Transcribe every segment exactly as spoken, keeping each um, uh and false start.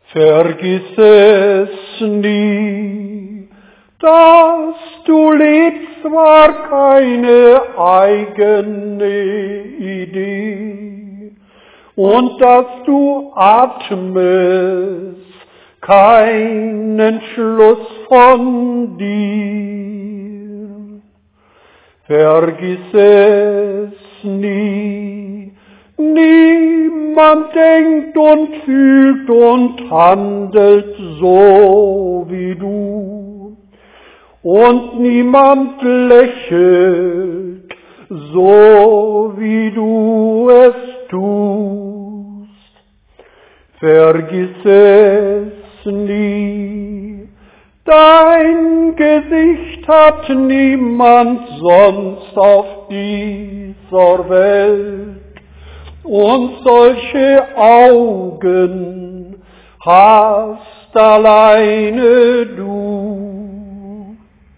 Vergiss es nie, dass du lebst, war keine eigene Idee, und dass du atmest, kein Entschluss von dir. Vergiss es nie, niemand denkt und fühlt und handelt so wie du, und niemand lächelt so wie du es tust. Vergiss es nie, dein Gesicht hat niemand sonst auf dieser Welt, und solche Augen hast alleine du.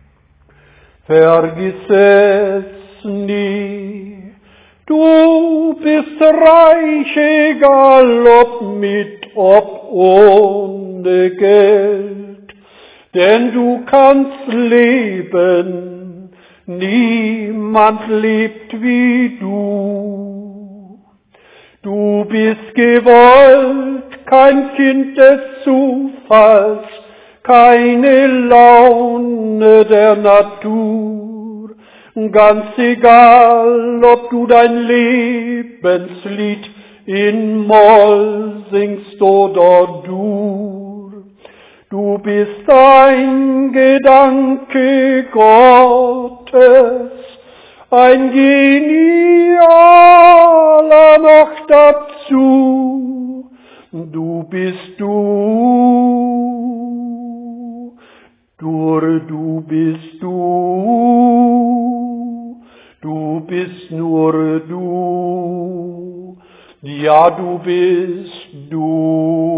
Vergiss es nie, du bist reich, egal ob mit, ob ohne Geld, denn du kannst leben, niemand lebt wie du. Du bist gewollt, kein Kind des Zufalls, keine Laune der Natur, ganz egal, ob du dein Lebenslied in Moll singst oder Dur. Du bist ein Gedanke Gottes, ein genialer noch dazu. Du bist du, nur du bist du, du bist nur du, ja du bist du.